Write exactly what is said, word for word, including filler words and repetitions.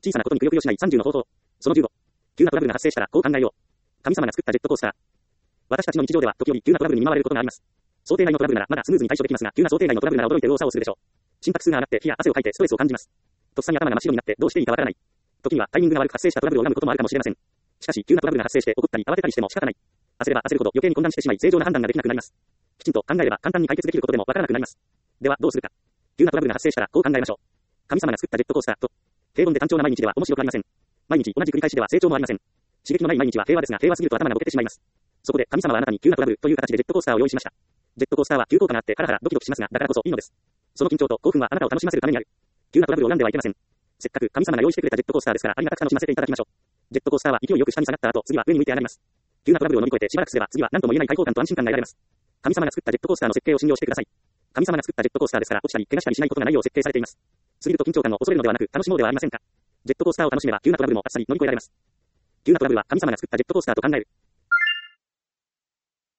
小さなことにくよくよしないさんじゅうの方法。そのじゅうご。急なトラブルが発生したらこう考えよう。神様が作ったジェットコースター。私たちの日常では時折急なトラブルに見舞われることがあります。想定内のトラブルならまだスムーズに対処できますが、急な想定外のトラブルなら驚いて右往左往するでしょう。心拍数が上がって火や汗をかいてストレスを感じます。とっさに頭が真っ白になってどうしていいかわからない。時にはタイミングが悪く発生したトラブルを恨むこともあるかもしれません。しかし急なトラブルが発生して怒ったり慌てたりしても仕方ない。焦れば焦るほど余計に混乱してしまい正常な判断ができなくなります。きちんと考えれば簡単に解決できることでもわからなくなります。ではどうするか。急なトラブルが発生したらこう考えましょう。神様が作ったジェットコースターと、平凡で単調な毎日では面白くありません。毎日同じ繰り返しでは成長もありません。刺激のない毎日は平和ですが平和すぎると頭がボケてしまいます。そこで神様はあなたに急なトラブルという形でジェットコースターを用意しました。ジェットコースターは急降下があってハラハラドキドキしますが、だからこそいいのです。その緊張と興奮はあなたを楽しませるためにある。急なトラブルを恨んではいけません。せっかく神様が用意してくれたジェットコースターですからありがたく楽しませていただきましょう。ジェットコースターは勢いよく下に下がった後、次は上に向いて上がります。急なトラブルを乗り越えてしばらくすれば次は何とも言えない開放感と安心感が得られます。神様が作ったジェットコースターの設計を信用してください。神様が作ったジェットコースターですから落ちたり怪我したりしないことがないよう設計されています。スリルと緊張感を恐れるのではなく楽しもうではありませんか。ジェットコースターを楽しめば急なトラブルもあっさり乗り越えられます。急なトラブルは神様が作ったジェットコースターと考える。